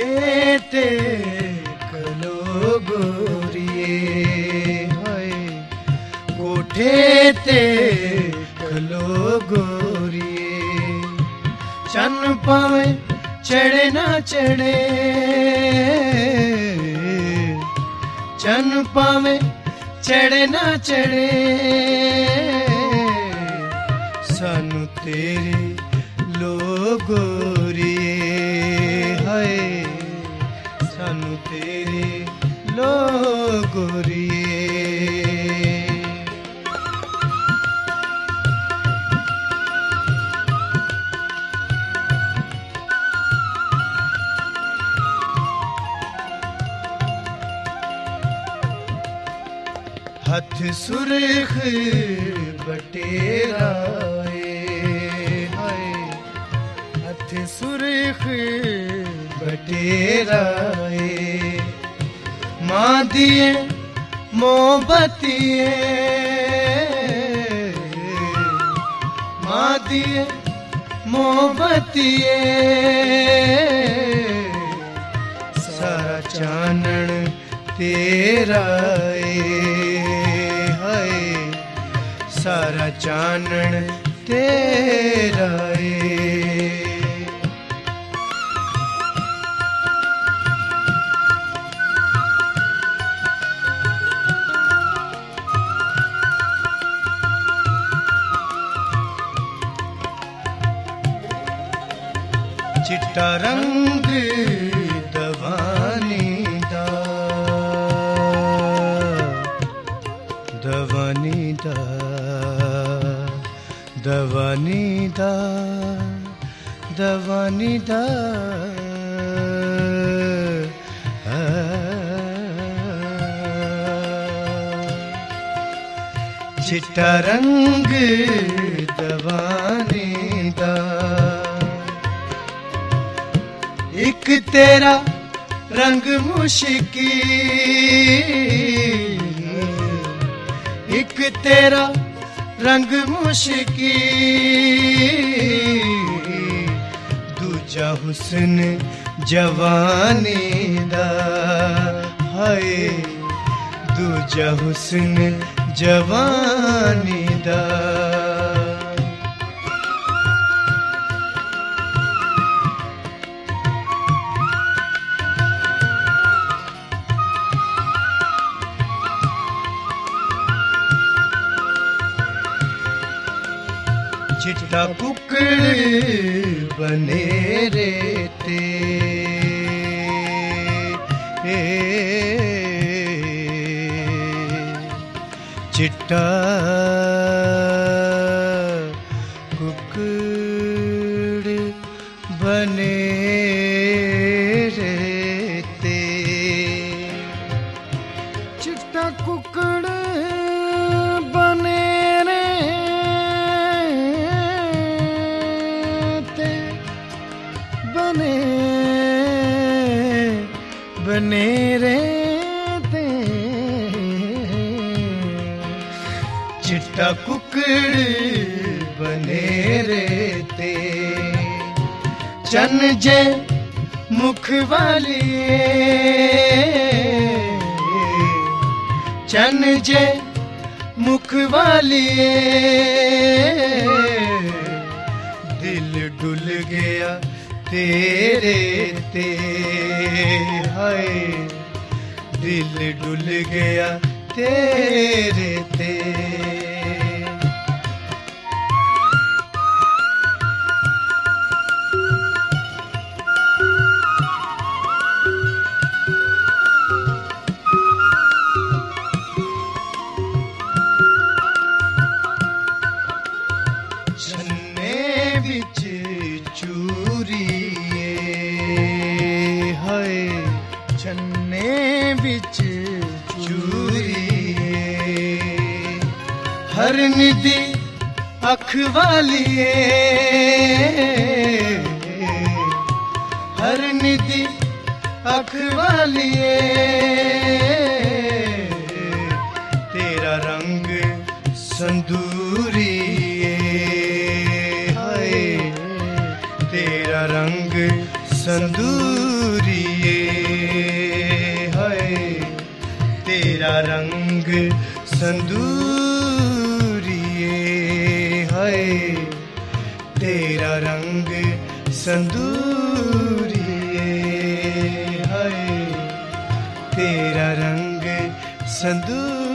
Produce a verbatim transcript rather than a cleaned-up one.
कोठे ते खलो गोरिए हाय कोठे ते खलो गोरिए चन्न पावे चढ़े ना चढ़े चन्न पावे चढ़े ना चढ़े सानू तेरे लो गोरिए हाय सानू तेरे लो गोरिए हथ सुर्ख बटेराए हाय हथ सुर्ख बटेराए माँ दिए मोमबत्तिए माँ दिए मोमबत्तिए सारा चानन तेरा सारा चानन तेरा चिट्टा रंग दवानी दा दवानी दा दवानी दा दवानी दा चिट्टा रंग दवानी दा एक तेरा रंग मुश्की एक तेरा रंग मुश्की दूजा हुस्न जवानी दा हाय दूजा हुस्न जवानी दा चिट्टा कुकड़ बने रेते चिट्टा कुकड़ बने रेते चिट्टा कुकड़ बने बने बने रहते चिट्टा कुकड़ बने रहते चन जे मुख वालिए चन जे मुख वालिए दिल डुल गया तेरे ते हाय दिल डुल गया तेरे ते छन्ने बिच चूरिए हाय छन्ने बिच चूरिए हर निधि अख वालिए हर निधि अख वालिए तेरा रंग संदूरी हाय तेरा रंग संदूरी तेरा रंग संदूरिए है, तेरा रंग संदूरिए है, तेरा रंग संदूर